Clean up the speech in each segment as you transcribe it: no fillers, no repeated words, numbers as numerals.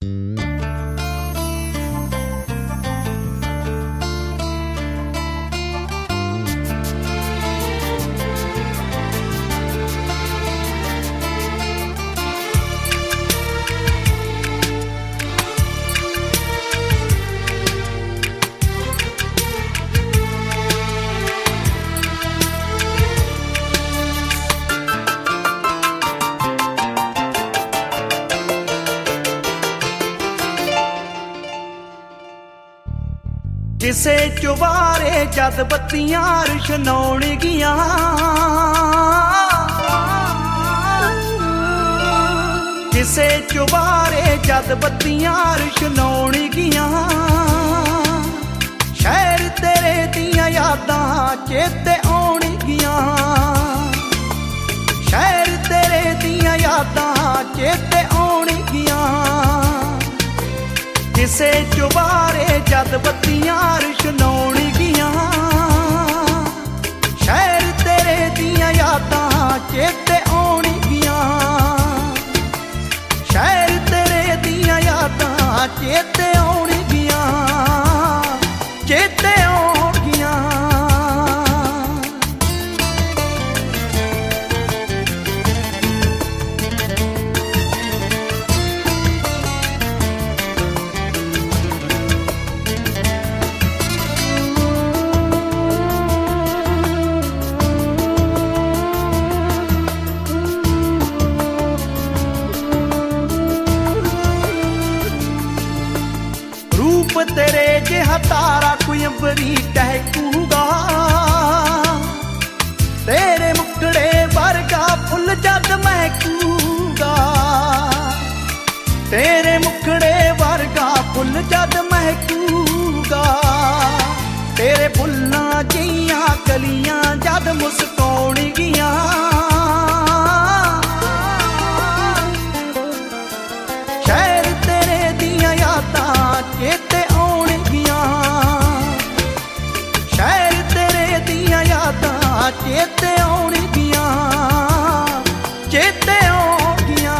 ਕਿਸੇ ਚੁਬਾਰੇ ਜਦ ਬੱਤੀਆਂ ਰੁਸ਼ਨਾਉਣਗੀਆਂ, ਕਿਸੇ ਚੁਬਾਰੇ ਜਦ ਬੱਤੀਆਂ ਰੁਸ਼ਨਾਉਣਗੀਆਂ, ਸ਼ਹਿਰ ਤੇਰੇ ਦੀਆਂ ਯਾਦਾਂ ਚੇਤੇ ਆਉਣਗੀਆਂ, ਸ਼ਹਿਰ ਤੇਰੇ ਦੀਆਂ ਯਾਦਾਂ ਚੇਤੇ ਆਉਣਗੀਆਂ। ਕਿਸੇ ਚੁਬਾਰੇ ਜਦ ਬੱਤੀਆਂ ਰੁਸ਼ਨਾਉਣਗੀਆਂ, ਸ਼ਹਿਰ ਤੇਰੇ ਦੀਆਂ ਯਾਦਾਂ ਚੇਤੇ ਆਉਣਗੀਆਂ, ਸ਼ਹਿਰ ਤੇਰੇ ਦੀਆਂ ਯਾਦਾਂ ਚੇਤੇ ਆਉਣਗੀਆਂ, ਚੇਤੇ ਆਉਣਗੀਆਂ। ਤੇਰੇ ਜਿਹਾ ਤਾਰਾ ਕੋਈ ਅੰਬਰੀ ਟਹਿਕੂਗਾ, ਤੇਰੇ ਮੁਖੜੇ ਵਰਗਾ ਫੁੱਲ ਜਦ ਮਹਿਕੂਗਾ, ਤੇਰੇ ਮੁਖੜੇ ਵਰਗਾ ਫੁੱਲ ਜਦ ਮਹਿਕੂਗਾ, ਤੇਰੇ ਫੁੱਲਾਂ ਜਿਹੀਆਂ ਕਲੀਆਂ ਜਦ ਮੁਸਕਾਉਣਗੀਆਂ, ਸ਼ਹਿਰ ਤੇਰੇ ਦੀਆਂ ਯਾਦਾਂ ਚੇਤੇ ਆਉਣਗੀਆਂ, ਸ਼ਹਿਰ ਤੇਰੇ ਦੀਆਂ ਯਾਦਾਂ ਚੇਤੇ ਆਉਣਗੀਆਂ, ਚੇਤੇ ਆਉਣਗੀਆਂ।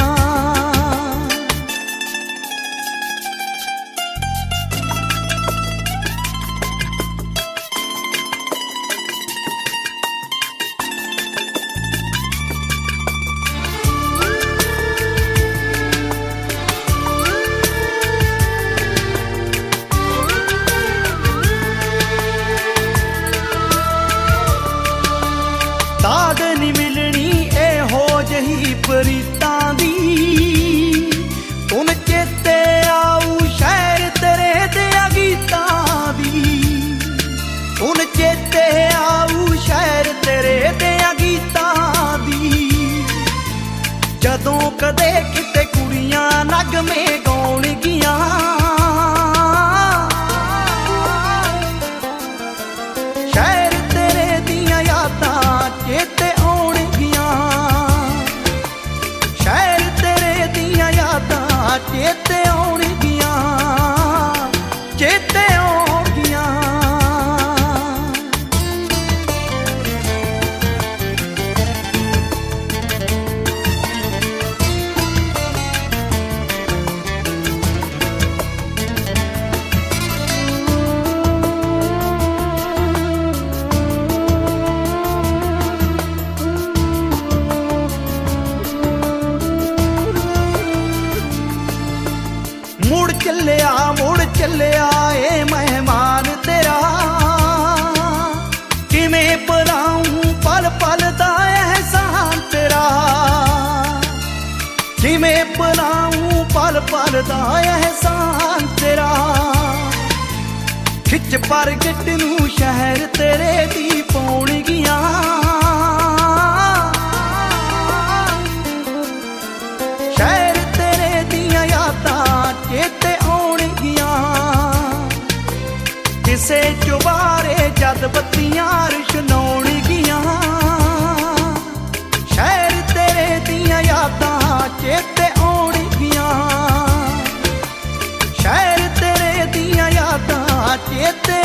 ਦਾਦ ਨੀ ਮਿਲਣੀ ਇਹੋ ਜਿਹੀ ਪ੍ਰੀਤਾਂ ਦੀ, ਹੁਣ ਚੇਤੇ ਆਊ ਸ਼ਹਿਰ ਤੇਰੇ ਦਿਆਂ ਗੀਤਾਂ ਦੀ, ਹੁਣ ਚੇਤੇ ਆਊ ਸ਼ਹਿਰ ਤੇਰੇ ਦਿਆਂ ਗੀਤਾਂ ਦੀ। ਜਦੋਂ ਕਦੇ ਕਿਤੇ ਕੁੜੀਆਂ ਨਗਮੇ ਗਾਉਣਗੀਆਂ, ਸ਼ਹਿਰ ਤੇਰੇ ਦੀਆਂ ਯਾਦਾਂ ਚੇਤੇ ਆਉਣਗੀਆਂ, ਸ਼ਹਿਰ ਤੇਰੇ ਦੀਆਂ ਯਾਦਾਂ ਚੇਤੇ ਆਉਣਗੀਆਂ, ਚੇਤੇ ਆਉਣਗੀਆਂ। ਮੁੜ ਚੱਲਿਆ ਏ ਮਹਿਮਾਨ ਤੇਰਾ, ਕਿਵੇਂ ਭੁਲਾਊਂ ਪਲ ਪਲ ਦਾ ਅਹਿਸਾਨ ਤੇਰਾ, ਕਿਵੇਂ ਭੁਲਾਊਂ ਪਲ ਪਲ ਦਾ ਅਹਿਸਾਨ ਤੇਰਾ। ਖਿੱਚ ਪ੍ਰਗਟ ਨੂੰ ਸ਼ਹਿਰ ਤੇਰੇ ਦੀ ਪਾਉਣਗੀਆਂ, ਸ਼ਹਿਰ ਤੇਰੇ ਦੀਆਂ ਯਾਦਾਂ ਚੇਤੇ ਆਉਣਗੀਆਂ। ਕਿਸੇ ਚੁਬਾਰੇ ਜਦ ਬੱਤੀਆਂ ਰੁਸ਼ਨਾਉਣਗੀਆਂ, ਸ਼ਹਿਰ ਤੇਰੇ ਦੀਆਂ ਯਾਦਾਂ ਚੇਤੇ ਆਉਣਗੀਆਂ, ਸ਼ਹਿਰ ਤੇਰੇ ਦੀਆਂ ਯਾਦਾਂ ਚੇਤੇ